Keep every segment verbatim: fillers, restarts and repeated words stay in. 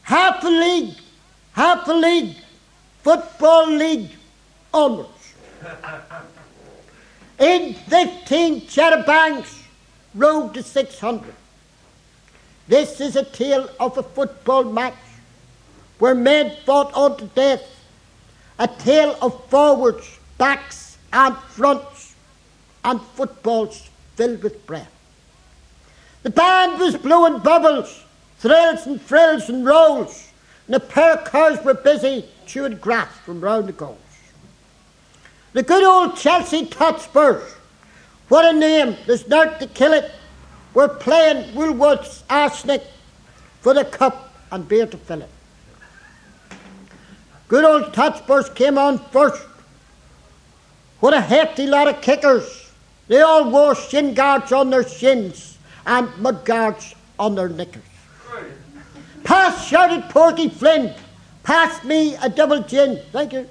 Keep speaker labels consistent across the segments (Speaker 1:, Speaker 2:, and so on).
Speaker 1: half a league, half a league, football league onwards. In fifteen Charabanks rode the six hundred. This is a tale of a football match where men fought unto death, a tale of forwards, backs and fronts, and footballs filled with breath. The band was blowing bubbles, thrills and frills and rolls, and the pair of cars were busy chewing grass from round the goals. The good old Chelsea Hotspurs, what a name, there's naught to kill it, were playing Woolworth's arsenic for the cup and beer to fill it. Good old Hotspurs came on first. What a hefty lot of kickers. They all wore shin guards on their shins and mud guards on their knickers. Pass, shouted Porky Flynn. Pass me a double gin. Thank you.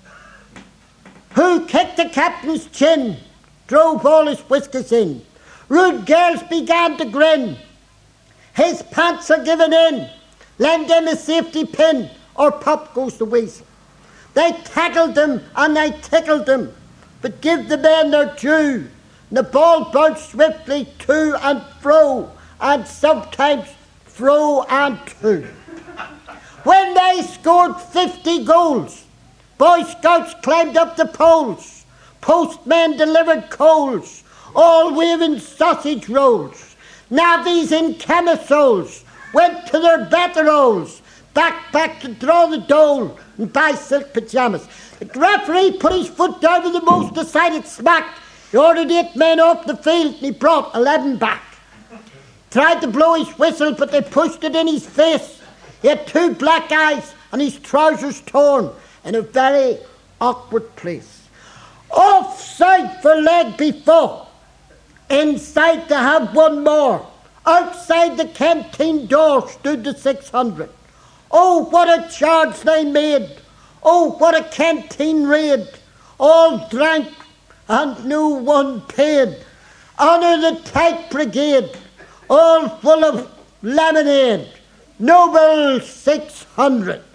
Speaker 1: Who kicked the captain's chin, drove all his whiskers in. Rude girls began to grin. His pants are given in. Lend him a safety pin, or pop goes the weasel. They tackled him and they tickled him, but give the men their due. The ball bounced swiftly to and fro, and sometimes fro and to. When they scored fifty goals, Boy Scouts climbed up the poles, postmen delivered coals, all waving sausage rolls. Navvies in camisoles went to their better holes, back, back to draw the dole and buy silk pyjamas. The referee put his foot down with the most decided smack. He ordered eight men off the field and he brought eleven back. Tried to blow his whistle, but they pushed it in his face. He had two black eyes and his trousers torn in a very awkward place. Offside for leg before. Inside to have one more. Outside the canteen door stood the six hundred. Oh, what a charge they made. Oh, what a canteen raid. All drank and no one paid. Honour the tight brigade, all full of lemonade. Noble six hundred.